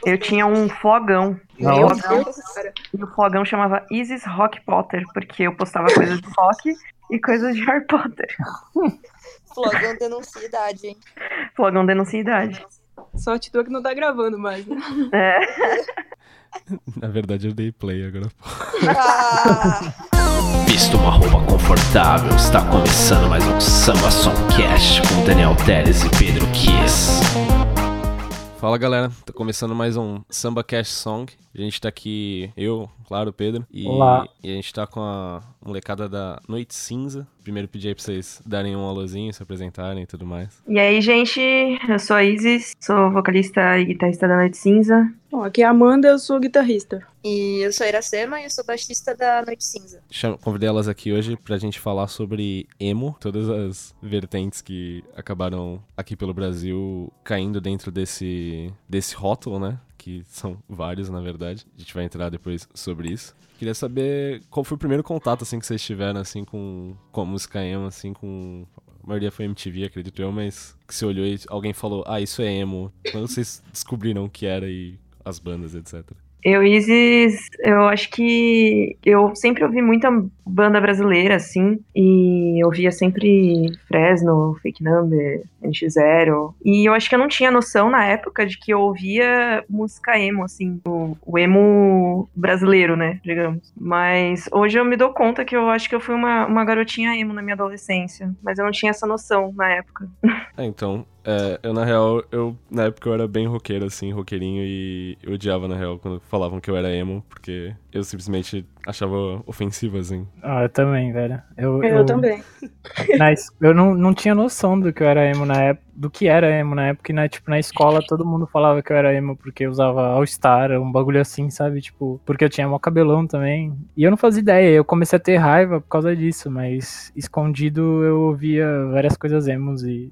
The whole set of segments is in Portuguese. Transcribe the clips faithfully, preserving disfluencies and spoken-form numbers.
Eu tinha um flogão. Meu Flogão. Deus, cara. E o flogão chamava Isis Rock Potter, porque eu postava coisas de rock e coisas de Harry Potter. Flogão denuncia idade, hein? Flogão denuncia idade. Sorte tua que não tá gravando mais, né? É. Na verdade, eu dei play agora. Ah, Visto uma roupa confortável, está começando mais um Samba Songcast com Daniel Teles e Pedro Kiss. Fala galera, tá começando mais um Samba Cash Song. A gente tá aqui, eu, claro, Pedro. E, Olá. E a gente tá com a molecada da Noite Cinza. Primeiro pedi aí pra vocês darem um alôzinho, se apresentarem e tudo mais. E aí, gente, eu sou a Isis, sou vocalista e guitarrista da Noite Cinza. Bom, aqui é a Amanda, eu sou guitarrista. e eu sou a Iracema e eu sou baixista da Noite Cinza. Cham- Convidei elas aqui hoje pra gente falar sobre emo, todas as vertentes que acabaram aqui pelo Brasil caindo dentro desse, desse rótulo, né? Que são vários, na verdade. A gente vai entrar depois sobre isso. Queria saber qual foi o primeiro contato, assim, que vocês tiveram, assim, com, com a música emo, assim, com... A maioria foi M T V, acredito eu, mas que você olhou e alguém falou, ah, isso é emo. Quando vocês descobriram o que era e as bandas, etcétera. Eu, Isis, eu acho que eu sempre ouvi muita banda brasileira, assim, e eu ouvia sempre Fresno, Fake Number, N X Zero, e eu acho que eu não tinha noção na época de que eu ouvia música emo, assim, o, o emo brasileiro, né, digamos. Mas hoje eu me dou conta que eu acho que eu fui uma, uma garotinha emo na minha adolescência, mas eu não tinha essa noção na época. É, então, é, eu na real, eu na época eu era bem roqueiro, assim, roqueirinho, e eu odiava, na real, quando falavam que eu era emo, porque eu simplesmente achava ofensivo, assim. Ah, eu também, velho. Eu, Eu, também. Na, es- eu não, não tinha noção do que eu era emo na época, do que era emo na época, e na, tipo, na escola todo mundo falava que eu era emo porque eu usava All Star, um bagulho assim, sabe? Tipo, porque eu tinha mó cabelão também. E eu não fazia ideia, eu comecei a ter raiva por causa disso, mas escondido eu ouvia várias coisas emos e.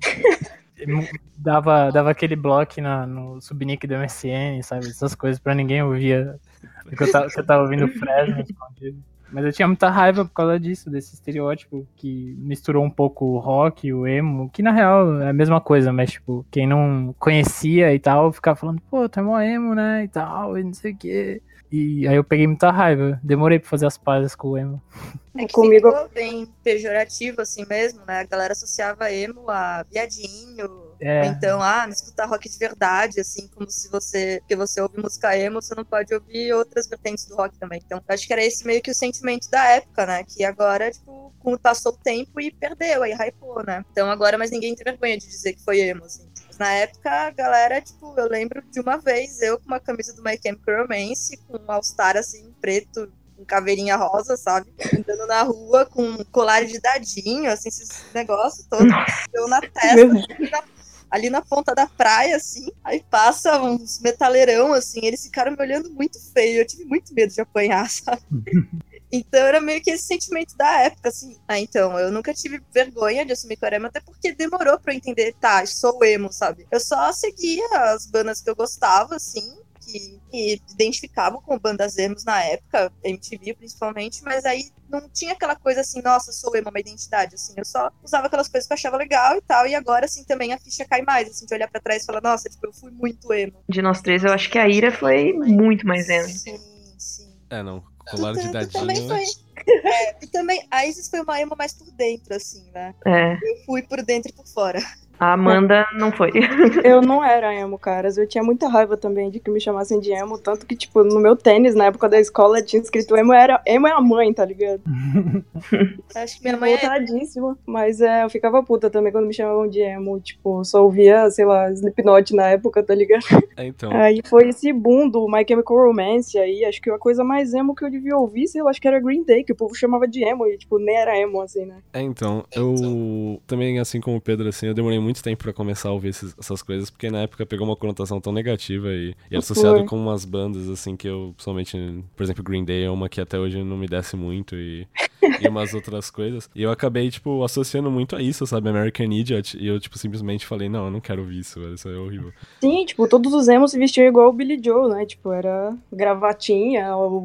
e mu- Dava, dava aquele bloco na, no subnick do M S N, sabe? Essas coisas pra ninguém ouvir. Porque eu tava, que eu tava ouvindo Fresno escondido. Mas eu tinha muita raiva por causa disso, desse estereótipo que misturou um pouco o rock e o emo, que na real é a mesma coisa, mas tipo, quem não conhecia e tal, ficava falando, pô, tu é mó emo, né, e tal, e não sei o quê. E aí eu peguei muita raiva, demorei pra fazer as pazes com o emo. É que Comigo- ficou bem pejorativo assim mesmo, né? A galera associava emo a viadinho, É. ou então, ah, não escutar rock de verdade, assim, como se você, porque você ouve música emo, você não pode ouvir outras vertentes do rock também. Então, acho que era esse meio que o sentimento da época, né? Que agora, tipo, como passou o tempo e perdeu, aí hypou, né? Então agora, mas ninguém tem vergonha de dizer que foi emo, assim. Mas na época, a galera, tipo, eu lembro de uma vez, eu com uma camisa do My Chemical Romance, com um All-Star, assim, preto, com caveirinha rosa, sabe? Andando na rua com colar de dadinho, assim, esses negócios todos, eu na testa, ali na, ali na ponta da praia, assim, aí passa uns metaleirão, assim, eles ficaram me olhando muito feio, eu tive muito medo de apanhar, sabe? Então era meio que esse sentimento da época, assim. Ah, então, eu nunca tive vergonha de assumir que eu era emo, até porque demorou pra eu entender, tá, sou emo, sabe? Eu só seguia as bandas que eu gostava, assim, que me identificavam com bandas emos na época, M T V principalmente, mas aí não tinha aquela coisa assim, nossa, sou emo, uma identidade, assim, eu só usava aquelas coisas que eu achava legal e tal, e agora, assim, também a ficha cai mais, assim, de olhar pra trás e falar, nossa, tipo, eu fui muito emo. De nós três, eu acho que a Ira foi muito mais emo. Sim, sim. É, não, colar de Tu- tu dadinho... também foi. É, e também, a Isis foi uma emo mais por dentro, assim, né? É, Eu fui por dentro e por fora. a Amanda não foi. Eu não era emo, caras. Eu tinha muita raiva também de que me chamassem de emo. Tanto que, tipo, no meu tênis, na época da escola, tinha escrito emo, era, emo é a mãe, tá ligado? Acho que minha mãe é Revoltadíssima. Mas é, eu ficava puta também quando me chamavam de emo. Tipo, só ouvia, sei lá, Slipknot na época, tá ligado? É, então, Aí foi esse boom do My Chemical Romance. Aí acho que a coisa mais emo que eu devia ouvir, sei lá, acho que era Green Day, que o povo chamava de emo. E, tipo, nem era emo, assim, né? é, então, eu também, assim como o Pedro, assim, eu demorei muito tempo pra começar a ouvir esses- essas coisas, porque na época pegou uma conotação tão negativa e, e era associado Foi. com umas bandas, assim, que eu, pessoalmente, por exemplo, Green Day é uma que até hoje não me desce muito e, e umas outras coisas. E eu acabei, tipo, associando muito a isso, sabe, American Idiot, e eu, tipo, simplesmente falei, não, eu não quero ouvir isso, velho, isso é horrível. Sim, tipo, todos os emos se vestiam igual o Billy Joe, né? Tipo, era gravatinha, o olho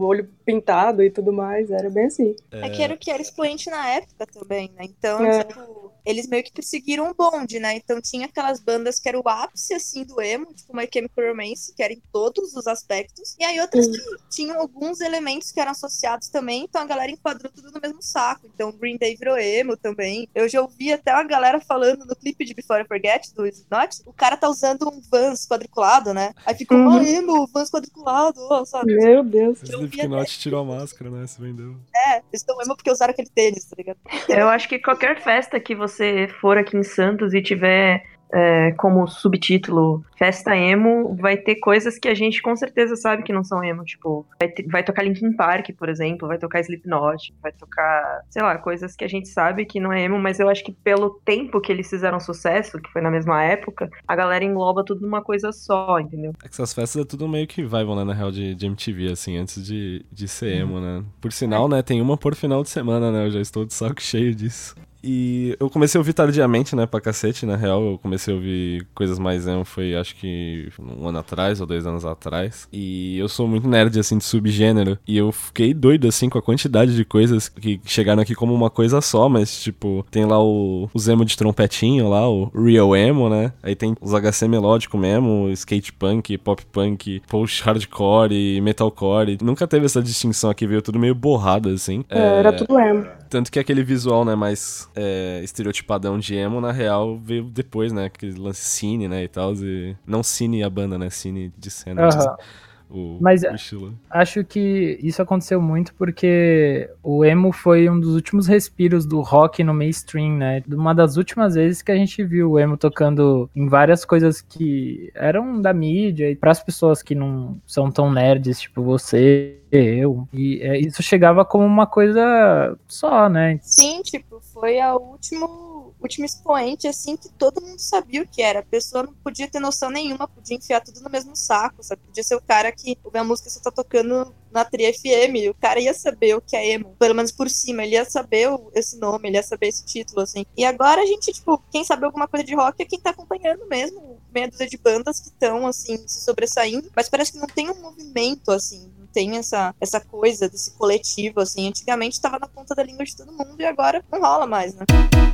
pintado e tudo mais, era bem assim. É, é que era o que era expoente na época também, né? Então, é. tipo, eles meio que perseguiram o bonde, né? Então tinha aquelas bandas que era o ápice, assim, do emo, tipo My Chemical Romance, que era em todos os aspectos, e aí outras que tinham alguns elementos que eram associados também, então a galera enquadrou tudo no mesmo saco. Então Green Day virou emo também. Eu já ouvi até uma galera falando no clipe de Before I Forget, do Slipknot, o cara tá usando um Vans quadriculado, né? Aí ficou, Uhum. oh, emo, Vans quadriculado, oh, sabe? Meu Deus. O Slipknot tirou a máscara, né? Se vendeu. É, eles estão emo porque usaram aquele tênis, tá ligado? Eu acho que qualquer festa que você for aqui em Santos e tiver é, como subtítulo Festa Emo, vai ter coisas que a gente com certeza sabe que não são emo. Tipo, vai, ter, vai tocar Linkin Park, por exemplo, vai tocar Slipknot, vai tocar, sei lá, coisas que a gente sabe que não é emo, mas eu acho que pelo tempo que eles fizeram sucesso, que foi na mesma época, a galera engloba tudo numa coisa só, entendeu? É que essas festas é tudo meio que revival, né, na real, de, de M T V, assim, antes de, de ser emo, né? Por sinal, né, tem uma por final de semana, né? Eu já estou de saco cheio disso. E eu comecei a ouvir tardiamente, né, pra cacete, na real. Eu comecei a ouvir coisas mais emo, foi acho que um ano atrás ou dois anos atrás. E eu sou muito nerd, assim, de subgênero. E eu fiquei doido, assim, com a quantidade de coisas que chegaram aqui como uma coisa só. Mas, tipo, tem lá o, os emo de trompetinho lá, o real emo, né? Aí tem os H C melódico mesmo, skate punk, pop punk, post hardcore e metalcore. E nunca teve essa distinção aqui, veio tudo meio borrado, assim. É, é... Era tudo emo. Tanto que aquele visual, né, mais é, estereotipadão de emo, na real, veio depois, né, aquele lance cine, né, e tal, e... não cine a banda, né, cine de cena. Uhum. O, Mas o estilo. Acho que isso aconteceu muito porque o emo foi um dos últimos respiros do rock no mainstream, né? Uma das últimas vezes que a gente viu o emo tocando em várias coisas que eram da mídia e para as pessoas que não são tão nerds, tipo você, eu. E é, isso chegava como uma coisa só, né? Sim, tipo, foi a último... último expoente, assim, que todo mundo sabia o que era. A pessoa não podia ter noção nenhuma, podia enfiar tudo no mesmo saco, sabe? Podia ser o cara que ouve a música só tá tocando na Tri F M, o cara ia saber o que é emo, pelo menos por cima, ele ia saber o, esse nome, ele ia saber esse título, assim. E agora a gente, tipo, quem sabe alguma coisa de rock é quem tá acompanhando mesmo, meia dúzia de bandas que estão, assim, se sobressaindo, mas parece que não tem um movimento, assim, não tem essa, essa coisa desse coletivo, assim. Antigamente tava na ponta da língua de todo mundo e agora não rola mais, né?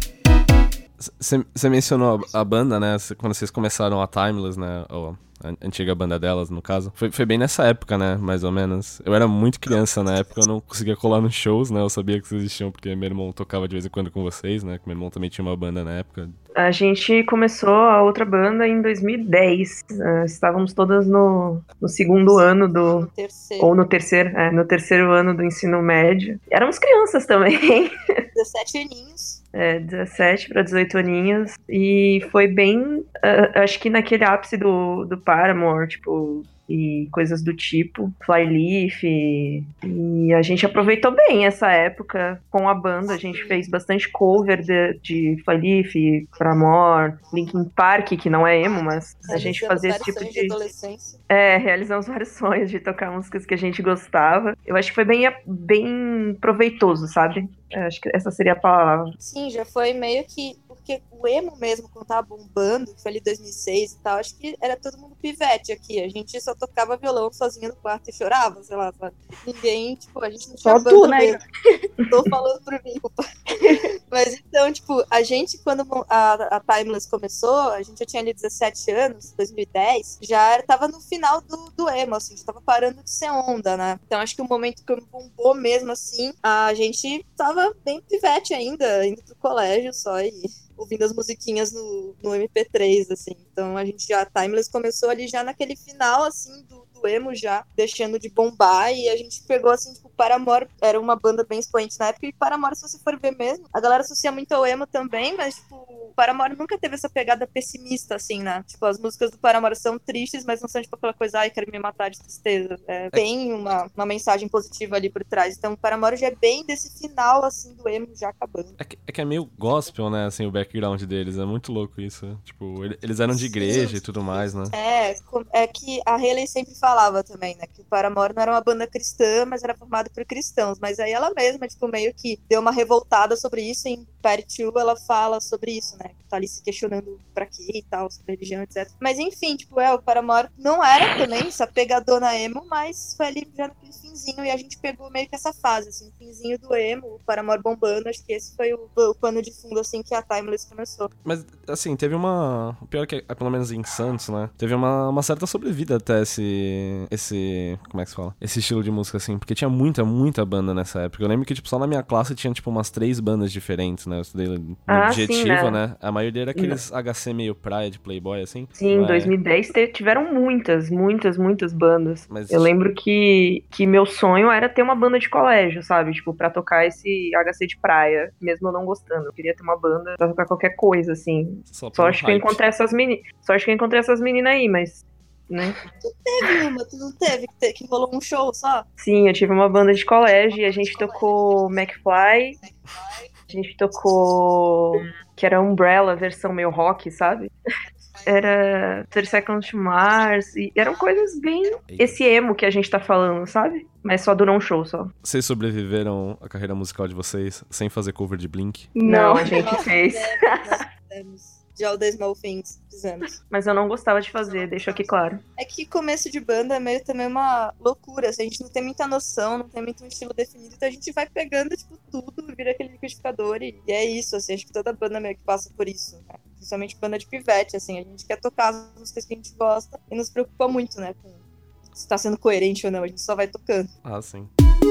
Você mencionou a, a banda, né? Quando vocês começaram a Timeless, né? Ou a antiga banda delas, no caso. Foi, foi bem nessa época, né? Mais ou menos. Eu era muito criança na época, eu não conseguia colar nos shows, né? Eu sabia que vocês existiam porque meu irmão tocava de vez em quando com vocês, né? Que meu irmão também tinha uma banda na época. A gente começou a outra banda em dois mil e dez. Uh, estávamos todas no, no segundo ano do... No terceiro. Ou no terceiro, é, no terceiro ano do ensino médio. Éramos crianças também. dezessete aninhos. É, dezessete para dezoito aninhos. E foi bem, uh, acho que naquele ápice do, do Paramore, tipo... e coisas do tipo, Flyleaf, e, e a gente aproveitou bem essa época com a banda, a gente fez bastante cover de, de Flyleaf, Paramore, Linkin Park, que não é emo, mas a gente fazia esse tipo de... de adolescência. É, realizamos vários sonhos de tocar músicas que a gente gostava. Eu acho que foi bem, bem proveitoso, sabe? Eu acho que essa seria a palavra. Sim, já foi meio que... porque o emo mesmo, quando tava bombando, que foi ali dois mil e seis e tal, acho que era todo mundo pivete aqui. A gente só tocava violão sozinho no quarto e chorava, sei lá, sabe? Ninguém, tipo, a gente não tinha Só banda tu, né? mesmo. Tô falando por mim, opa. Mas então, tipo, a gente, quando a, a Timeless começou, a gente já tinha ali dezessete anos, dois mil e dez, já tava no final do, do emo, assim, já tava parando de ser onda, né? Então acho que o momento que bombou mesmo, assim, a gente tava bem pivete ainda, indo pro colégio só e... ouvindo as musiquinhas no, no M P três, assim. Então a gente já, a Timeless começou ali já naquele final, assim, do, do emo já, deixando de bombar, e a gente pegou, assim, tipo, Paramore era uma banda bem expoente na época, e Paramore, se você for ver mesmo, a galera associa muito ao emo também, mas, tipo, Paramore nunca teve essa pegada pessimista, assim, né? Tipo, as músicas do Paramore são tristes, mas não são, tipo, aquela coisa, ai, quero me matar de tristeza. É, tem uma, uma mensagem positiva ali por trás. Então, o Paramore já é bem desse final, assim, do emo já acabando. É que é, que é meio gospel, né, assim, o background deles, é muito louco isso. Tipo, eles eram de igreja Sim. e tudo mais, né? É, é que a Hayley sempre falava também, né, que o Paramore não era uma banda cristã, mas era formado por cristãos. Mas aí ela mesma, tipo, meio que deu uma revoltada sobre isso, em Part dois ela fala sobre isso, né? né? Tá ali se questionando pra quê e tal, sobre religião, etcétera. Mas enfim, tipo, é, o Paramore não era também essa pegadona emo, mas foi ali já naquele finzinho, e a gente pegou meio que essa fase, assim, o finzinho do emo, o Paramore bombando, acho que esse foi o, o pano de fundo, assim, que a Timeless começou. Mas, assim, teve uma... O pior é que, pelo menos em Santos, né? Teve uma, uma certa sobrevida até esse... Esse... Como é que se fala? Esse estilo de música, assim. Porque tinha muita, muita banda nessa época. Eu lembro que, tipo, só na minha classe tinha, tipo, umas três bandas diferentes, né? Eu estudei no Ah, Objetivo, sim, né? né? A maioria era aqueles H C meio praia de Playboy, assim. Sim, em Mas- dois mil e dez te- tiveram muitas, muitas, muitas bandas. Mas- Eu lembro que, que meu sonho era ter uma banda de colégio, sabe? Tipo, pra tocar esse H C de praia, mesmo eu não gostando. Eu queria ter uma banda pra tocar qualquer coisa, assim. Só, Só pelo acho que eu hype. encontrei essas meninas. Só acho que eu encontrei essas meninas aí, mas. Né? Teve uma, tu não teve, que, te- que rolou um show só? Sim, eu tive uma banda de colégio e a gente tocou McFly. A gente tocou. Que era Umbrella, versão meio rock, sabe? Era thirty Seconds to Mars. E eram coisas bem. Esse emo que a gente tá falando, sabe? Mas só durou um show só. Vocês sobreviveram à carreira musical de vocês sem fazer cover de Blink? Não, Não. a gente Nossa, fez. fizemos, nós fizemos. De All the Small Things, fizemos. Mas eu não gostava de fazer, deixo aqui claro. É que começo de banda é meio também uma loucura, assim, a gente não tem muita noção, não tem muito um estilo definido, então a gente vai pegando, tipo, tudo, vira aquele liquidificador e, e é isso, assim, acho que toda banda meio que passa por isso, né? Principalmente banda de pivete, assim, a gente quer tocar as músicas que a gente gosta e nos preocupa muito, né, com se tá sendo coerente ou não, a gente só vai tocando. Ah, sim.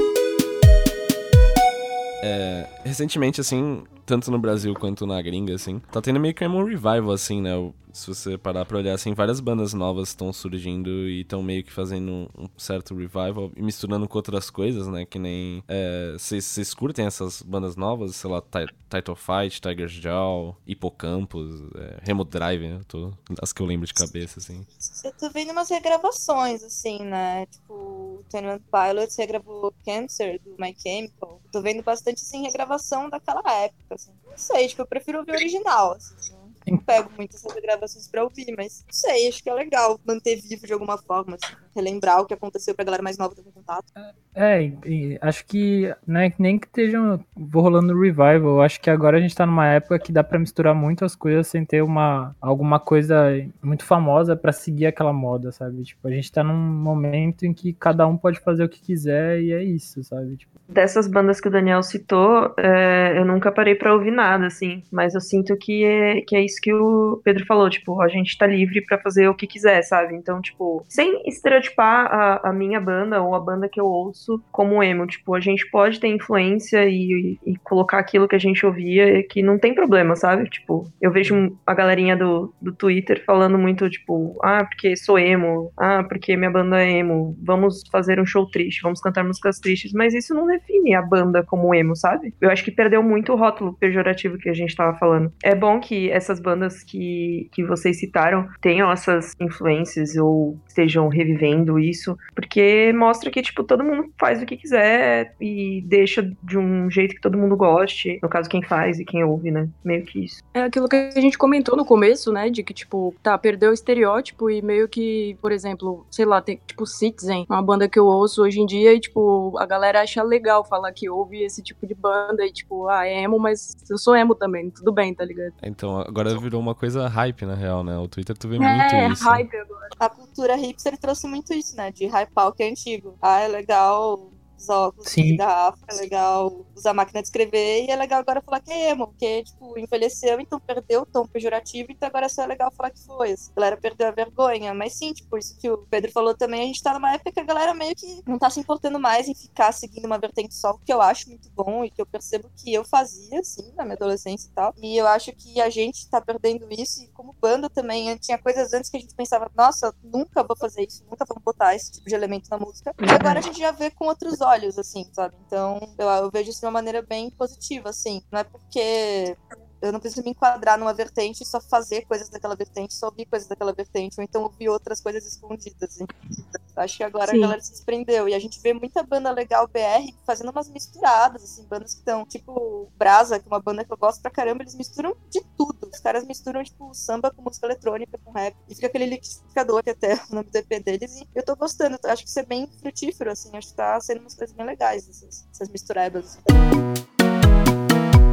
É, recentemente, assim, tanto no Brasil quanto na gringa, assim, tá tendo meio que um revival, assim, né? Se você parar pra olhar, assim, várias bandas novas estão surgindo e estão meio que fazendo um, um certo revival e misturando com outras coisas, né? Que nem... Vocês é, curtem essas bandas novas? Sei lá, Title Fight, Tiger's Jaw, Hippocampus, é, Remo Drive, né? Tô, as que eu lembro de cabeça, assim. Eu tô vendo umas regravações, assim, né? Tipo, o Twenty One Pilots regravou Cancer, do My Chemical. Tô vendo bastante, assim, regravação daquela época, assim. Não sei, tipo, eu prefiro ouvir o original, assim, né? Não pego muito essas gravações pra ouvir, mas não sei, acho que é legal manter vivo de alguma forma, assim, relembrar o que aconteceu pra galera mais nova ter contato. É, e, e acho que né, nem que estejam rolando revival, eu acho que agora a gente tá numa época que dá pra misturar muitas coisas sem ter uma, alguma coisa muito famosa pra seguir aquela moda, sabe? Tipo, a gente tá num momento em que cada um pode fazer o que quiser e é isso, sabe? Tipo, Dessas bandas que o Daniel citou, é, eu nunca parei pra ouvir nada, assim. Mas eu sinto que é, que é isso que o Pedro falou, tipo, a gente tá livre pra fazer o que quiser, sabe? Então, tipo, sem estereotipar a, a minha banda ou a banda que eu ouço como emo, tipo, a gente pode ter influência e, e, e colocar aquilo que a gente ouvia que não tem problema, sabe? Tipo, eu vejo a galerinha do, do Twitter falando muito, tipo, ah, porque sou emo, ah, porque minha banda é emo, vamos fazer um show triste, vamos cantar músicas tristes, mas isso não define a banda como emo, sabe? Eu acho que perdeu muito o rótulo pejorativo que a gente tava falando. É bom que essas bandas que, que vocês citaram tenham essas influências ou estejam revivendo isso, porque mostra que, tipo, todo mundo faz o que quiser e deixa de um jeito que todo mundo goste. No caso, quem faz e quem ouve, né? Meio que isso. É aquilo que a gente comentou no começo, né? De que, tipo, tá, perdeu o estereótipo e meio que, por exemplo, sei lá, tem, tipo, Citizen, uma banda que eu ouço hoje em dia e, tipo, a galera acha legal falar que ouve esse tipo de banda e, tipo, ah, é emo, mas eu sou emo também, tudo bem, tá ligado? Então, agora virou uma coisa hype, na real, né? O Twitter tu vê É, muito isso. hype agora. A cultura hipster trouxe muito isso, né? De hypar o que é antigo. Ah, é legal os óculos Sim. de garrafa, é legal usar máquina de escrever, e é legal agora falar que é emo, porque, tipo, envelheceu, então perdeu o tom pejorativo, então agora só é legal falar que foi. A galera perdeu a vergonha, mas sim, tipo, isso que o Pedro falou também, a gente tá numa época que a galera meio que não tá se importando mais em ficar seguindo uma vertente só, o que eu acho muito bom e que eu percebo que eu fazia, assim, na minha adolescência e tal, e eu acho que a gente tá perdendo isso, e como banda também, tinha coisas antes que a gente pensava, nossa, nunca vou fazer isso, nunca vamos botar esse tipo de elemento na música, e agora a gente já vê com outros olhos, assim, sabe? Então, eu, eu vejo isso de uma maneira bem positiva, assim. Não é porque eu não preciso me enquadrar numa vertente e só fazer coisas daquela vertente, só ouvir coisas daquela vertente, ou então ouvir outras coisas escondidas, assim. Acho que agora Sim. a galera se desprendeu. E a gente vê muita banda legal B R fazendo umas misturadas, assim, bandas que estão, tipo, Brasa, que é uma banda que eu gosto pra caramba, eles misturam de tudo. Os caras misturam, tipo, samba com música eletrônica, com rap. E fica aquele liquidificador, que até é o nome do E P deles. E eu tô gostando. Acho que isso é bem frutífero, assim. Acho que tá sendo umas coisas bem legais, essas, essas misturebas.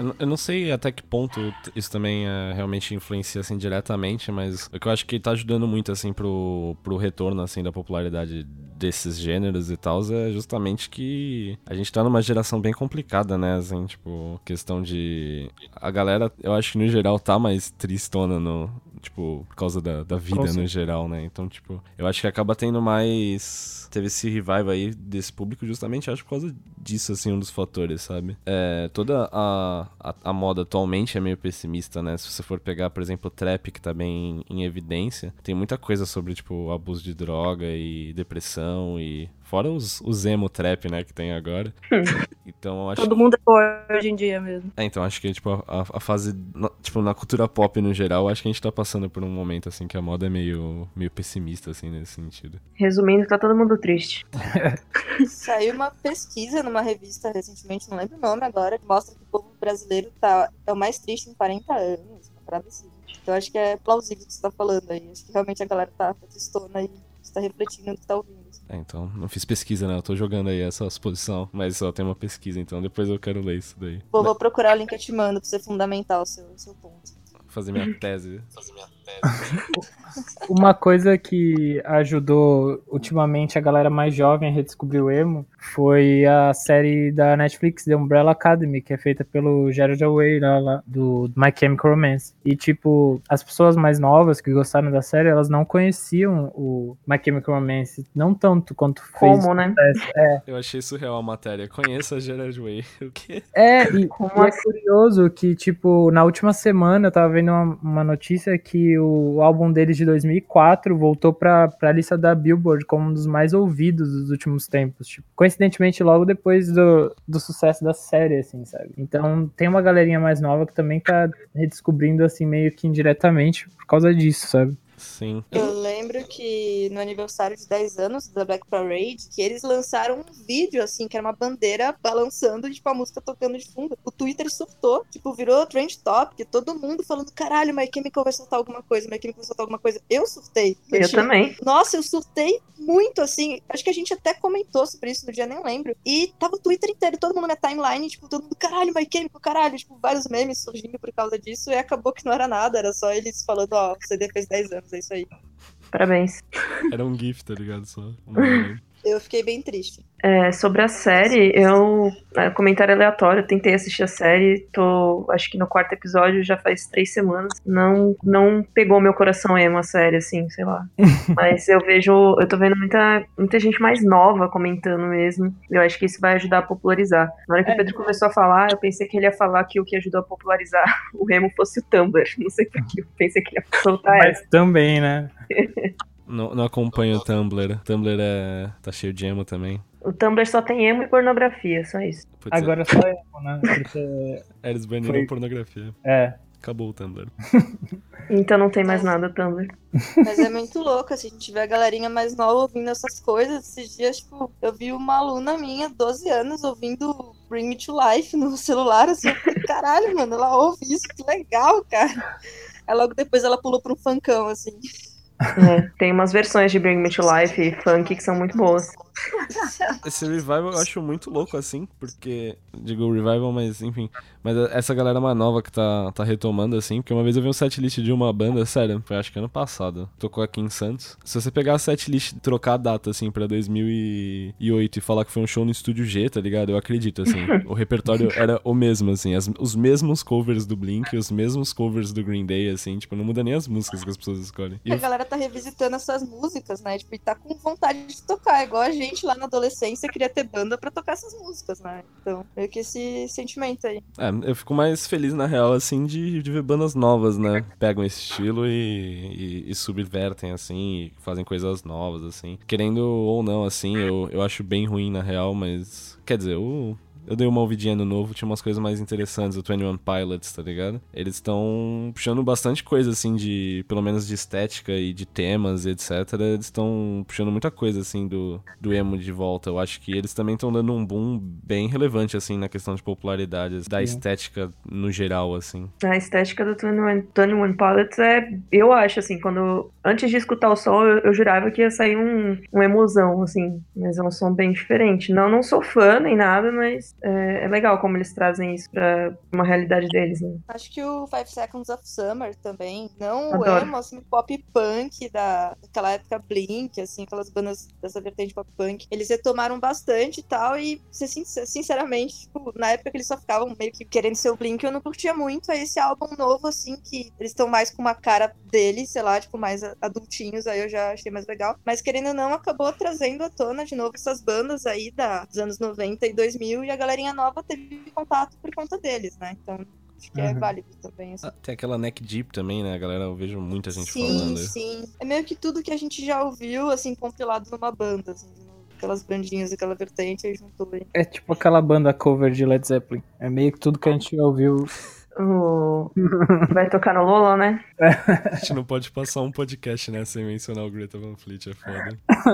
eu, eu não sei até que ponto isso também é, realmente influencia, assim, diretamente, mas o que eu acho que tá ajudando muito, assim, pro, pro retorno, assim, da popularidade desses gêneros e tal, é justamente que a gente tá numa geração bem complicada, né, assim, tipo, questão de... A galera, eu acho que no geral tá mais tristona no... Tipo, por causa da, da vida Com no geral, né? Então, tipo, eu acho que acaba tendo mais... Teve esse revival aí desse público justamente, acho, por causa disso, assim, um dos fatores, sabe? É, toda a, a, a moda atualmente é meio pessimista, né? Se você for pegar, por exemplo, o trap, que tá bem em, em evidência, tem muita coisa sobre, tipo, abuso de droga e depressão e... Fora os, os emo trap, né, que tem agora. Então, eu acho... Todo mundo é boy hoje em dia mesmo. É, então, acho que, tipo, a, a fase... na- tipo, na cultura pop, no geral, acho que a gente tá passando por um momento, assim, que a moda é meio, meio pessimista, assim, nesse sentido. Resumindo, tá todo mundo triste. Saiu uma pesquisa numa revista recentemente, não lembro o nome agora, que mostra que o povo brasileiro tá, é o mais triste em quarenta anos, uma parada assim. Então acho que é plausível o que você tá falando aí. Acho que realmente a galera tá tristona e está refletindo no que tá ouvindo. É, então, não fiz pesquisa, né? Eu tô jogando aí essa suposição, mas só tem uma pesquisa, então depois eu quero ler isso daí. Vou, vou procurar o link que eu te mando pra você fundamentar o seu, o seu ponto. Fazer minha tese. Fazer minha tese. Uma coisa que ajudou ultimamente a galera mais jovem a redescobrir o emo foi a série da Netflix, The Umbrella Academy, que é feita pelo Gerard Way, lá, lá, do My Chemical Romance. E, tipo, as pessoas mais novas que gostaram da série, elas não conheciam o My Chemical Romance, não tanto quanto fez Como, né? sucesso. É, Eu achei surreal a matéria. Conheça a Gerard Way. O quê? é e, Como e é assim? curioso que, tipo, na última semana eu tava vendo uma, uma notícia que o álbum deles de dois mil e quatro voltou pra, pra lista da Billboard como um dos mais ouvidos dos últimos tempos. Tipo, coincidentemente, logo depois do, do sucesso da série, assim, sabe? Então, tem uma galerinha mais nova que também tá redescobrindo, assim, meio que indiretamente por causa disso, sabe? Sim. Eu lembro que no aniversário de dez anos da Black Parade, que eles lançaram um vídeo, assim, que era uma bandeira balançando e, tipo, a música tocando de fundo. O Twitter surtou, tipo, virou trend topic, todo mundo falando, caralho, My Chemical vai soltar alguma coisa, My Chemical vai soltar alguma coisa. Eu surtei. Eu tinha- também. Nossa, eu surtei muito, assim. Acho que a gente até comentou sobre isso no dia, nem lembro. E tava o Twitter inteiro, todo mundo na timeline, tipo, todo mundo, caralho, My Chemical, caralho. Tipo, vários memes surgindo por causa disso. E acabou que não era nada, era só eles falando, ó, o C D fez dez anos, é isso aí. Parabéns. Era um gif, tá ligado? Só. Um momento. Eu fiquei bem triste. É, sobre a série, eu. é, comentário aleatório, eu tentei assistir a série, tô. Acho que no quarto episódio já faz três semanas. Não, não pegou meu coração emo a série, assim, sei lá. Mas eu vejo. Eu tô vendo muita, muita gente mais nova comentando mesmo. Eu acho que isso vai ajudar a popularizar. Na hora que o Pedro começou a falar, eu pensei que ele ia falar que o que ajudou a popularizar o emo fosse o Tumblr. Não sei por que. Eu pensei que ele ia soltar essa. Mas também, né? Não, não acompanho o Tumblr. Tumblr é... tá cheio de emo também. O Tumblr só tem emo e pornografia, só isso. Putz, Agora só emo, né? Porque, é, eles baniram foi- pornografia. é, Acabou o Tumblr. Então não tem mais nada o Tumblr. Mas é muito louco, se a gente tiver a galerinha mais nova ouvindo essas coisas. Esses dias, tipo, eu vi uma aluna minha, doze anos, ouvindo Bring Me to Life no celular, assim, eu falei, caralho, mano, ela ouve isso, que legal, cara. Aí logo depois ela pulou pra um funkão, assim. É, tem umas versões de Bring Me to Life e funk que são muito boas. Esse revival eu acho muito louco, assim, porque... Digo revival, mas enfim... Mas essa galera mais nova que tá, tá retomando, assim... Porque uma vez eu vi um setlist de uma banda, sério, foi acho que ano passado. Tocou aqui em Santos. Se você pegar a setlist e trocar a data, assim, pra dois mil e oito e falar que foi um show no Estúdio G, tá ligado? Eu acredito, assim. O repertório era o mesmo, assim. As, os mesmos covers do Blink, os mesmos covers do Green Day, assim. Tipo, não muda nem as músicas que as pessoas escolhem. E A eu- galera tá revisitando essas músicas, né? Tipo, e tá com vontade de tocar. Igual a gente lá na adolescência queria ter banda pra tocar essas músicas, né? Então, meio que esse sentimento aí. É, eu fico mais feliz, na real, assim, de, de ver bandas novas, né? Pegam esse estilo e, e, e subvertem, assim, e fazem coisas novas, assim. Querendo ou não, assim, eu, eu acho bem ruim, na real, mas... Quer dizer, o... Eu dei uma ouvidinha no novo, tinha umas coisas mais interessantes, o twenty one Pilots, tá ligado? Eles estão puxando bastante coisa, assim, de... Pelo menos de estética e de temas, etcétera. Eles estão puxando muita coisa, assim, do, do emo de volta. Eu acho que eles também estão dando um boom bem relevante, assim, na questão de popularidade, da estética no geral, assim. A estética do twenty one, twenty one Pilots é, eu acho, assim, quando... Antes de escutar o som, eu, eu jurava que ia sair um, um emosão, assim. Mas é um som bem diferente. Não, não sou fã nem nada, mas é, é legal como eles trazem isso pra uma realidade deles, né? Acho que o Five Seconds of Summer também, não o Adoro. emo, assim, pop punk da, daquela época Blink, assim, aquelas bandas dessa vertente pop punk, eles retomaram bastante e tal, e sinceramente, tipo, na época que eles só ficavam meio que querendo ser o Blink, eu não curtia muito, aí esse álbum novo, assim, que eles estão mais com uma cara deles, sei lá, tipo, mais adultinhos, aí eu já achei mais legal, mas querendo ou não, acabou trazendo à tona de novo essas bandas aí da, dos anos noventa e dois mil, e a galerinha nova teve contato por conta deles, né, então acho que é Uhum. válido também. Assim. Ah, tem aquela Neck Deep também, né, galera? Eu vejo muita gente sim, falando. Sim, sim. É meio que tudo que a gente já ouviu, assim, compilado numa banda, assim, aquelas bandinhas, aquela vertente, aí juntou aí. É tipo aquela banda cover de Led Zeppelin. É meio que tudo que a gente já ouviu. O... Vai tocar no Lola, né? A gente não pode passar um podcast, né, sem mencionar o Greta Van Fleet, é foda.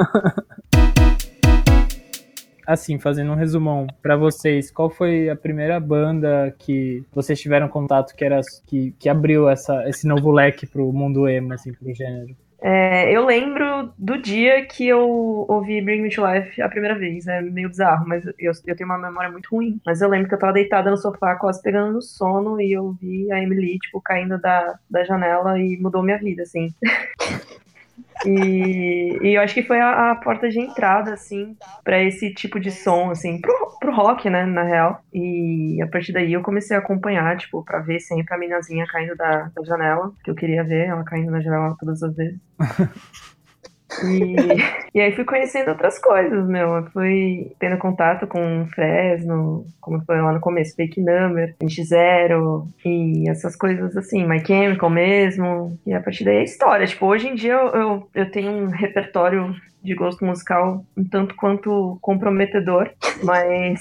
Assim, fazendo um resumão pra vocês, qual foi a primeira banda que vocês tiveram contato que era que, que abriu essa, esse novo leque pro mundo emo, assim, pro gênero? É, eu lembro do dia que eu ouvi Bring Me to Life a primeira vez. É meio bizarro, mas eu, eu tenho uma memória muito ruim. Mas eu lembro que eu tava deitada no sofá, quase pegando no sono, e eu vi a Emily, tipo, caindo da, da janela e mudou minha vida, assim. E, e eu acho que foi a, a porta de entrada, assim, pra esse tipo de som, assim, pro, pro rock, né, na real. E a partir daí eu comecei a acompanhar, tipo, pra ver sempre a minazinha caindo da, da janela, que eu queria ver ela caindo na janela todas as vezes. E, e aí fui conhecendo outras coisas, meu. Eu fui tendo contato com Fresno, como foi lá no começo, Fake Number, N X Zero e essas coisas assim, My Chemical mesmo. E a partir daí é história. Tipo, hoje em dia eu, eu, eu tenho um repertório de gosto musical um tanto quanto comprometedor, mas...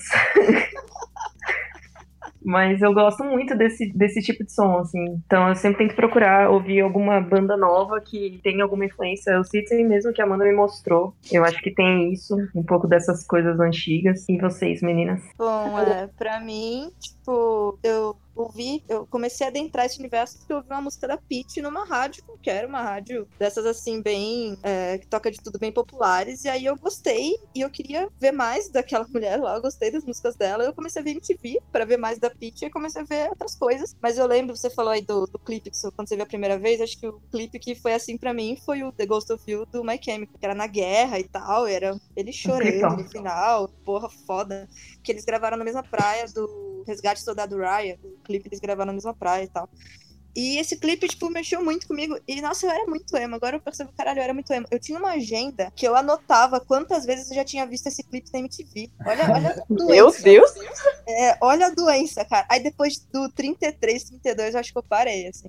Mas eu gosto muito desse, desse tipo de som, assim. Então eu sempre tento procurar ouvir alguma banda nova que tenha alguma influência. O Citizen mesmo que a Amanda me mostrou. Eu acho que tem isso, um pouco dessas coisas antigas. E vocês, meninas? Bom, é, pra mim, tipo, eu ouvi, eu comecei a adentrar esse universo porque eu ouvi uma música da Pitty numa rádio qualquer, uma rádio dessas assim, bem, é, que toca de tudo, bem populares, e aí eu gostei, e eu queria ver mais daquela mulher lá, eu gostei das músicas dela, eu comecei a ver M T V pra ver mais da Pitty, e comecei a ver outras coisas, mas eu lembro, você falou aí do, do clipe, que quando você viu a primeira vez, acho que o clipe que foi assim pra mim foi o The Ghost of You do My Chemical, que era na guerra e tal, era ele chorando no final, porra, foda, que eles gravaram na mesma praia do Resgate do Soldado Ryan, o clipe eles gravaram na mesma praia e tal. E esse clipe, tipo, mexeu muito comigo. E, nossa, eu era muito emo. Agora eu percebo, caralho, eu era muito emo. Eu tinha uma agenda que eu anotava quantas vezes eu já tinha visto esse clipe na M T V. Olha, olha a doença. Meu Deus! É, olha a doença, cara. Aí depois do trinta e três, trinta e dois, eu acho que eu parei, assim.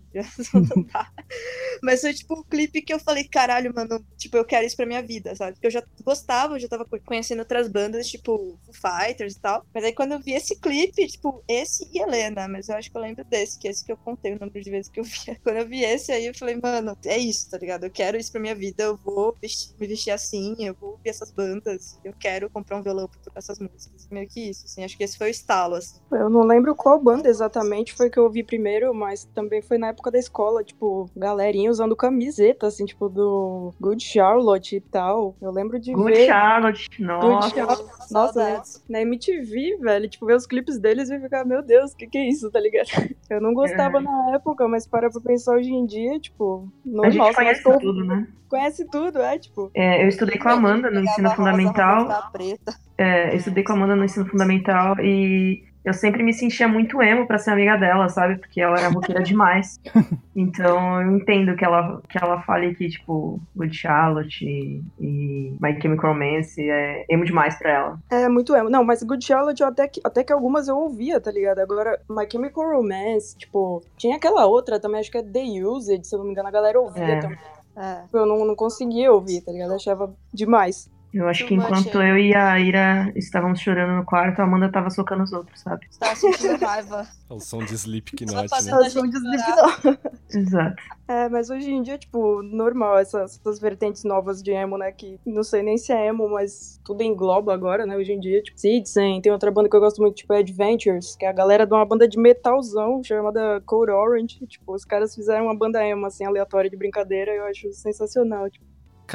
Mas foi, tipo, um clipe que eu falei, caralho, mano, tipo, eu quero isso pra minha vida, sabe? Porque eu já gostava, eu já tava conhecendo outras bandas, tipo, Foo Fighters e tal. Mas aí quando eu vi esse clipe, tipo, esse e Helena, mas eu acho que eu lembro desse, que é esse que eu contei o número de vezes que eu via. Quando eu vi esse aí, eu falei, mano, é isso, tá ligado? Eu quero isso pra minha vida, eu vou vestir, me vestir assim, eu vou ouvir essas bandas, eu quero comprar um violão pra tocar essas músicas. Meio que isso, assim, acho que esse foi o estalo, assim. Eu não lembro qual banda exatamente foi que eu ouvi primeiro, mas também foi na época da escola, tipo, galerinha usando camiseta, assim, tipo, do Good Charlotte e tal. Eu lembro de Good ver... Charlotte, nossa. Good Charlotte. Nossa, né? Na M T V, velho, tipo, ver os clipes deles e ficar, meu Deus, o que que é isso, tá ligado? Eu não gostava é. na época, mas para pra pensar hoje em dia, tipo, normal. A gente conhece mas, tudo, né? Conhece tudo, é, tipo... É, eu estudei com a Amanda no ensino fundamental. É, eu estudei com a Amanda no ensino fundamental e eu sempre me sentia muito emo pra ser amiga dela, sabe? Porque ela era roqueira demais. Então eu entendo que ela, que ela fale que, tipo, Good Charlotte e, e My Chemical Romance é emo demais pra ela. É, muito emo. Não, mas Good Charlotte até que, até que algumas eu ouvia, tá ligado? Agora, My Chemical Romance, tipo, tinha aquela outra também, acho que é The Used, se eu não me engano, a galera ouvia é. também. É. Eu não, não conseguia ouvir, tá ligado? Eu achava demais. Eu acho que enquanto eu e a Ira estávamos chorando no quarto, a Amanda tava socando os outros, sabe? Você tava sentindo raiva. É o som de Slipknot, né? É o som de Slipknot. Exato. É, mas hoje em dia, tipo, normal essas, essas vertentes novas de emo, né? Que não sei nem se é emo, mas tudo engloba agora, né? Hoje em dia, tipo, Citizen, tem outra banda que eu gosto muito, tipo, Adventures, que é a galera de uma banda de metalzão chamada Code Orange. Tipo, os caras fizeram uma banda emo, assim, aleatória de brincadeira, e eu acho sensacional, tipo. Cara,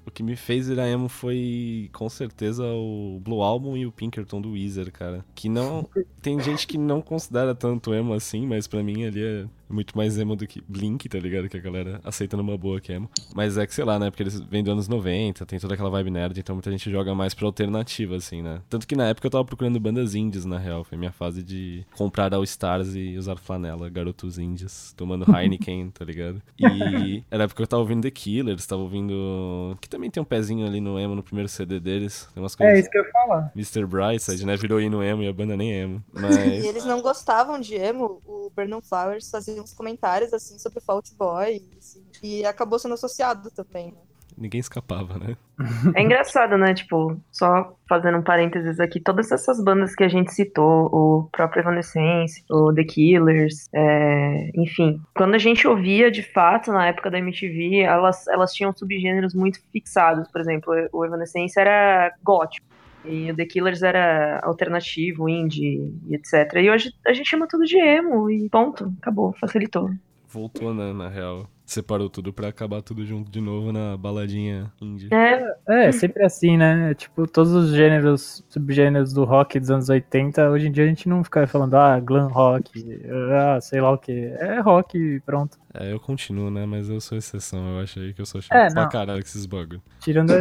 o que me fez virar emo foi, com certeza, o Blue Album e o Pinkerton do Weezer, cara. Que não... Tem gente que não considera tanto emo assim, mas pra mim ali é muito mais emo do que Blink, tá ligado? Que a galera aceita numa boa que é emo. Mas é que, sei lá, né? Porque eles vêm dos anos noventa, tem toda aquela vibe nerd, então muita gente joga mais pra alternativa, assim, né? Tanto que na época eu tava procurando bandas indies, na real. Foi minha fase de comprar All Stars e usar flanela, garotos indies, tomando Heineken, tá ligado? E era porque eu tava ouvindo The Killers, tava ouvindo... Que também tem um pezinho ali no emo, no primeiro C D deles. Tem umas coisas... É isso que eu ia falar. mister Brightside, né? Virou hino emo e a banda nem é emo. E Mas... eles não gostavam de emo. O Burning Flowers fazia uns comentários, assim, sobre Fault Boy. Assim, e acabou sendo associado também, né? Ninguém escapava, né? É engraçado, né? Tipo, só fazendo um parênteses aqui, todas essas bandas que a gente citou, o próprio Evanescence, o The Killers, é, enfim, quando a gente ouvia de fato na época da M T V, elas, elas tinham subgêneros muito fixados. Por exemplo, o Evanescence era gótico. E o The Killers era alternativo, indie, e etcétera. E hoje a gente chama tudo de emo e ponto, acabou, facilitou. Voltou, né, na real. Separou tudo pra acabar tudo junto de novo na baladinha indie. É, É, sempre assim, né? Tipo, todos os gêneros, subgêneros do rock dos anos oitenta, hoje em dia a gente não fica falando, ah, glam rock, ah, sei lá o que. É rock e pronto. É, eu continuo, né, mas eu sou exceção. Eu acho aí que eu sou chato É, pra não. caralho com esses bagulho. Tirando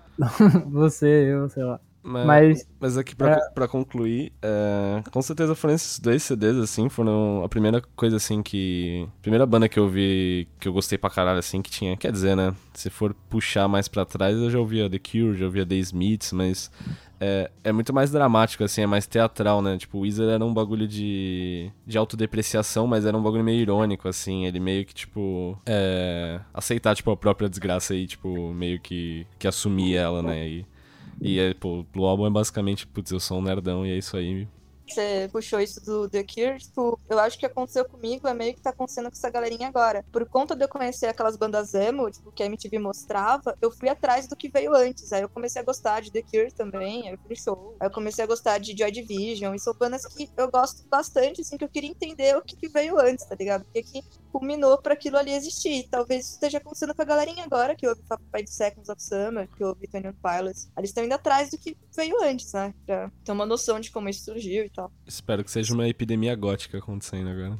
você, eu, sei lá. Mas, Mas- mas aqui pra, co- pra concluir, é, com certeza foram esses dois C Ds, assim, foram a primeira coisa, assim, que... Primeira banda que eu vi, que eu gostei pra caralho, assim, que tinha... Quer dizer, né, se for puxar mais pra trás, eu já ouvia The Cure, já ouvia The Smiths, mas... É, é muito mais dramático, assim, é mais teatral, né? Tipo, o Weezer era um bagulho de, de autodepreciação, mas era um bagulho meio irônico, assim. Ele meio que, tipo, é, aceitar, tipo, a própria desgraça e, tipo, meio que, que assumir ela, né? E, e é, pô, o álbum é basicamente, putz, eu sou um nerdão e é isso aí. Você puxou isso do The Cure, tipo, eu acho que aconteceu comigo, é meio que tá acontecendo com essa galerinha agora. Por conta de eu conhecer aquelas bandas emo, tipo, que a M T V mostrava, eu fui atrás do que veio antes. Aí eu comecei a gostar de The Cure também, aí eu fui no show. Aí eu comecei a gostar de Joy Division, e são bandas que eu gosto bastante, assim, que eu queria entender o que, que veio antes, tá ligado? Porque que culminou pra aquilo ali existir. Talvez isso esteja acontecendo com a galerinha agora, que ouve Five Seconds of Summer, que ouve Twenty One Pilots. Eles estão indo atrás do que veio antes, né? Pra ter uma noção de como isso surgiu e tal. Espero que seja uma epidemia gótica acontecendo agora.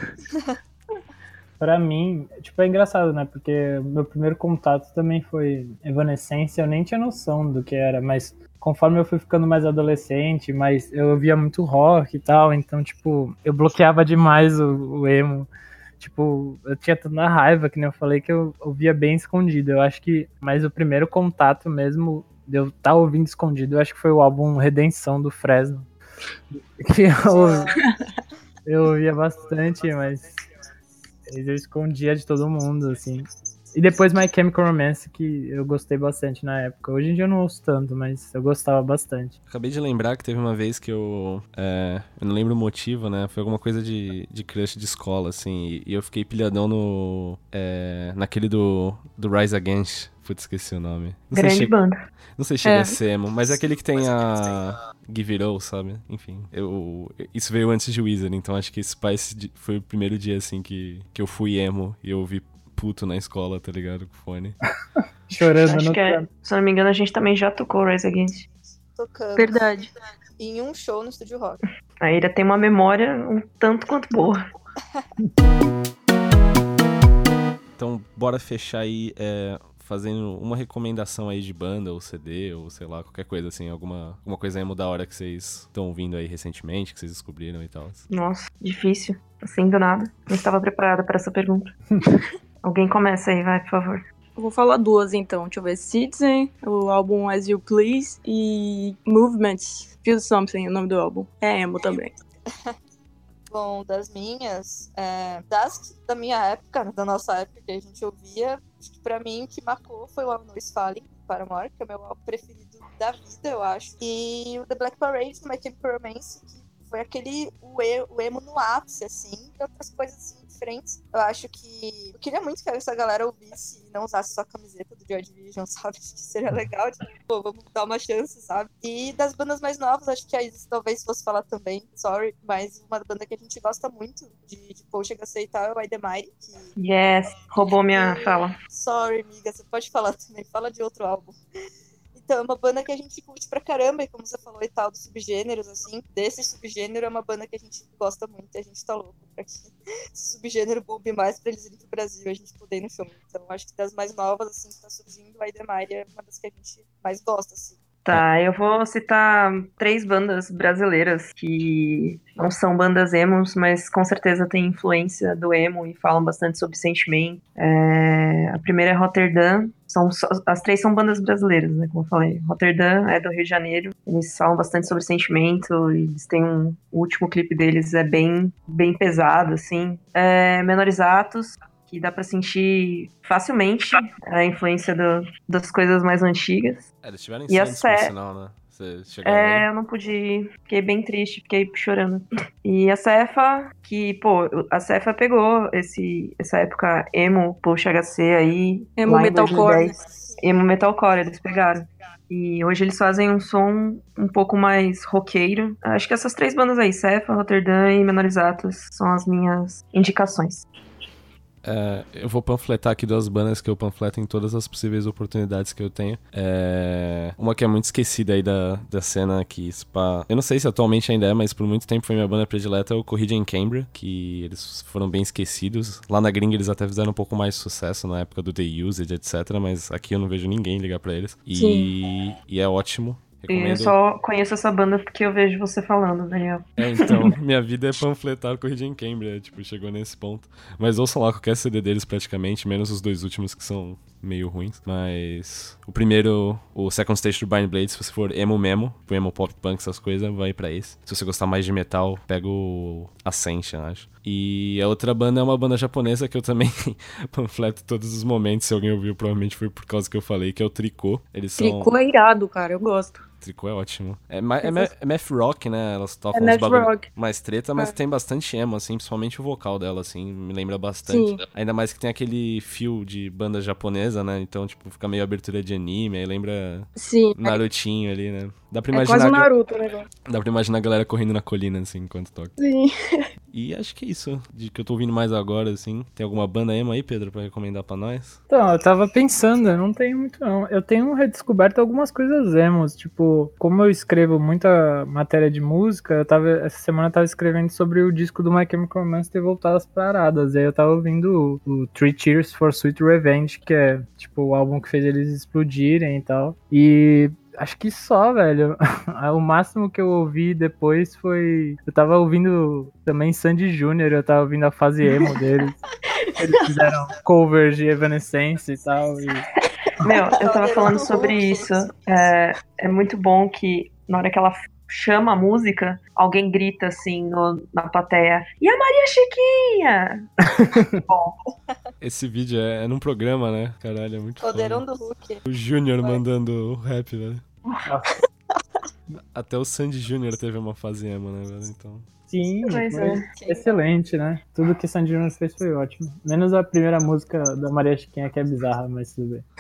Pra mim, tipo, é engraçado, né? Porque meu primeiro contato também foi Evanescence, eu nem tinha noção do que era, mas conforme eu fui ficando mais adolescente, mas eu ouvia muito rock e tal, então, tipo, eu bloqueava demais o, o emo. Tipo, eu tinha tanta raiva, que nem eu falei, que eu ouvia bem escondido. Eu acho que, mas o primeiro contato mesmo de eu estar ouvindo escondido, eu acho que foi o álbum Redenção do Fresno. Que eu, eu ouvia bastante, mas eu escondia de todo mundo, assim. E depois My Chemical Romance, que eu gostei bastante na época. Hoje em dia eu não ouço tanto, mas eu gostava bastante. Acabei de lembrar que teve uma vez que eu... É, eu não lembro o motivo, né? Foi alguma coisa de, de crush de escola, assim. E eu fiquei pilhadão no... É, naquele do, do Rise Against. Putz, esqueci o nome. Não grande sei se banda. Não sei se chega É. a ser emo, mas é aquele que tem a Give It All, sabe? Enfim, eu... isso veio antes de Weezer, então acho que esse pai foi o primeiro dia, assim, que, que eu fui emo e eu ouvi puto na escola, tá ligado? Com fone. Chorando Acho no que, é, canto. se não me engano, a gente também já tocou Rise Against. Tocando Verdade. em um show no Estúdio Rock. A Ira tem uma memória um tanto quanto boa. Então, bora fechar aí é, fazendo uma recomendação aí de banda, ou C D, ou sei lá, qualquer coisa assim, alguma, alguma coisa emo da hora que vocês estão ouvindo aí recentemente, que vocês descobriram e tal. Nossa, difícil. Assim do nada. Não estava preparada para essa pergunta. Alguém começa aí, vai, por favor. Eu vou falar duas então. Deixa eu ver. Citizen, o álbum As You Please, e Movements, Feel Something, o nome do álbum. É emo também. Bom, das minhas, é, das da minha época, da nossa época que a gente ouvia, acho que pra mim o que marcou foi o álbum Noise Falling, Paramore, que é o meu álbum preferido da vida, eu acho. E o The Black Parade, do My Chemical Romance, que foi aquele o, e, o emo no ápice, assim, e outras coisas assim diferentes. Eu acho que... Eu queria muito que essa galera ouvisse e não usasse só a camiseta do Joy Division, sabe? Acho que seria legal, tipo, pô, vamos dar uma chance, sabe? E das bandas mais novas, acho que a Isis talvez fosse falar também, sorry, mas uma banda que a gente gosta muito de, de Post H C e tal é o Idemire. Que... Yes, roubou minha que... fala. Sorry, amiga, você pode falar também, fala de outro álbum. Então, é uma banda que a gente curte pra caramba, e como você falou e tal, dos subgêneros, assim, desse subgênero é uma banda que a gente gosta muito, e a gente tá louco pra que esse subgênero bombe mais pra eles irem pro Brasil e a gente poder ir no show. Então, acho que das mais novas, assim, que tá surgindo, a Idemire é uma das que a gente mais gosta, assim. Tá, eu vou citar três bandas brasileiras que não são bandas emos, mas com certeza têm influência do emo e falam bastante sobre sentimento. É, a primeira é Rotterdam. São, as três são bandas brasileiras, né, como eu falei. Rotterdam é do Rio de Janeiro. Eles falam bastante sobre sentimento. Eles têm um... O último clipe deles é bem, bem pesado, assim. É, Menorizatos, que dá pra sentir facilmente a influência do, das coisas mais antigas. É, eles tiveram em E a Santos, por Sé... sinal, né? Você chegou É, aí? eu não pude ir. Fiquei bem triste, fiquei chorando. E a Cefa, que, pô, a Cefa pegou esse, essa época emo, Post H C aí, Emo lá em metalcore. dois mil e dez. Emo metalcore, eles pegaram. E hoje eles fazem um som um pouco mais roqueiro. Acho que essas três bandas aí, Cefa, Rotterdam e Menorizatos, são as minhas indicações. É, eu vou panfletar aqui duas bandas que eu panfleto em todas as possíveis oportunidades que eu tenho. É, uma que é muito esquecida aí da, da cena que spa... Eu não sei se atualmente ainda é, mas por muito tempo foi minha banda predileta, é o Corrida em Cambria, que eles foram bem esquecidos. Lá na gringa eles até fizeram um pouco mais sucesso na época do The Used, etcétera. Mas aqui eu não vejo ninguém ligar pra eles. E, e é ótimo. Recomendo. E eu só conheço essa banda porque eu vejo você falando, Daniel. É, então, minha vida é panfletar Corrida em Cambria, tipo, chegou nesse ponto. Mas ouçam lá qualquer C D deles praticamente, menos os dois últimos que são meio ruins. Mas o primeiro, o Second Stage do Blind Blade, se você for emo memo, pro emo pop punk, essas coisas, vai pra esse. Se você gostar mais de metal, pega o Ascension, acho. E a outra banda é uma banda japonesa que eu também panfleto todos os momentos. Se alguém ouviu, provavelmente foi por causa que eu falei, que é o Tricô. Eles são... Tricô é irado, cara, eu gosto. Tricô é ótimo. É, ma- é, ma- é math rock, né? Elas tocam É uns math bagulho rock. mais treta, mas É. tem bastante emo, assim, principalmente o vocal dela, assim, me lembra bastante. Sim. Ainda mais que tem aquele fio de banda japonesa, né? Então, tipo, fica meio abertura de anime, aí lembra Sim. Narutinho ali, né? Dá pra É imaginar, quase um a- Naruto, né? dá pra imaginar a galera correndo na colina, assim, enquanto toca. Sim. E acho que é isso, de que eu tô ouvindo mais agora, assim. Tem alguma banda emo aí, Pedro, pra recomendar pra nós? Então, eu tava pensando, eu não tenho muito não. Eu tenho redescoberto algumas coisas emos, tipo, como eu escrevo muita matéria de música, eu tava, essa semana eu tava escrevendo sobre o disco do My Chemical Romance ter voltado às paradas, aí eu tava ouvindo o, o Three Cheers for Sweet Revenge, que é, tipo, o álbum que fez eles explodirem e tal, e... Acho que só, velho. O máximo que eu ouvi depois foi... Eu tava ouvindo também Sandy Júnior, eu tava ouvindo a fase emo deles. Eles fizeram covers de Evanescence e tal. E... Meu, eu tava falando sobre isso. É, é muito bom que na hora que ela chama a música, alguém grita assim no, na plateia. E a Maria Chiquinha? Bom. Esse vídeo é, é num programa, né? Caralho, é muito Poderão foda. do Hulk. O Júnior Vai. mandando o rap, velho. Nossa. Até o Sandy Júnior teve uma fase emo, né, velho? Então... Sim, Pois foi é. excelente, né? Tudo que Sandy Júnior fez foi ótimo. Menos a primeira música da Maria Chiquinha, que é bizarra, mas tudo bem.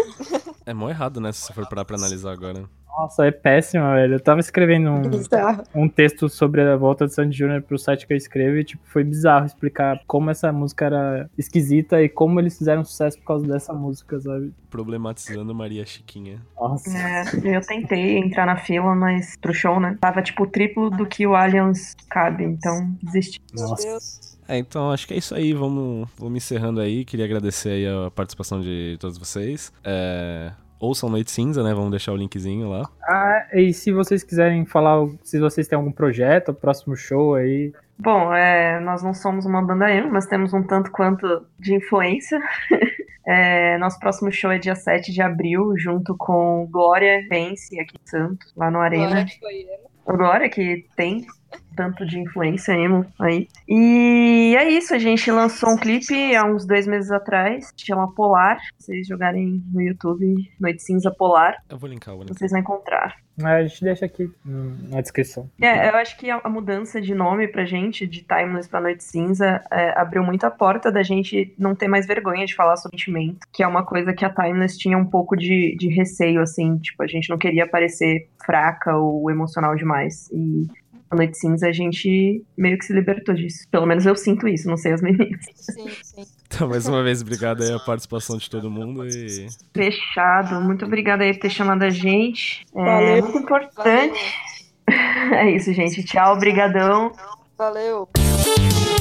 É mó errado, né, se você for parar pra analisar agora. Nossa, é péssima, velho. Eu tava escrevendo um, Bizarro. um texto sobre a volta de Sandy Júnior pro site que eu escrevo e, tipo, foi bizarro explicar como essa música era esquisita e como eles fizeram sucesso por causa dessa música, sabe? Problematizando Maria Chiquinha. Nossa. É, eu tentei entrar na fila, mas pro show, né? Tava tipo o triplo do que o Allianz cabe, então desisti. Meu Nossa. Deus. É, então acho que é isso aí, vamos, vamos encerrando aí. Queria agradecer aí a participação de todos vocês. É... Ouçam Noite Cinza, né? Vamos deixar o linkzinho lá. Ah, e se vocês quiserem falar, se vocês têm algum projeto, próximo show aí. Bom, é, nós não somos uma banda emo, mas temos um tanto quanto de influência. É, nosso próximo show é dia sete de abril, junto com Glória Vence, aqui em Santos, lá no Arena. Agora que foi emo. O Glória, que tem tanto de influência emo aí. E é isso, a gente lançou um clipe há uns dois meses atrás, chama Polar. Se vocês jogarem no YouTube, Noite Cinza Polar, Eu vou linkar, eu vou linkar. vocês vão encontrar. A gente deixa aqui na descrição. É, eu acho que a, a mudança de nome pra gente, de Timeless pra Noite Cinza, é, abriu muito a porta da gente não ter mais vergonha de falar sobre sentimento, que é uma coisa que a Timeless tinha um pouco de, de receio, assim, tipo, a gente não queria parecer fraca ou emocional demais. E a Noite Cinza a gente meio que se libertou disso. Pelo menos eu sinto isso, não sei as meninas. Sim, sim. Então, mais uma vez, obrigado aí a participação de todo mundo e... Fechado. Muito obrigada aí por ter chamado a gente. É Valeu. muito importante. É isso, gente. Tchau, brigadão. Valeu.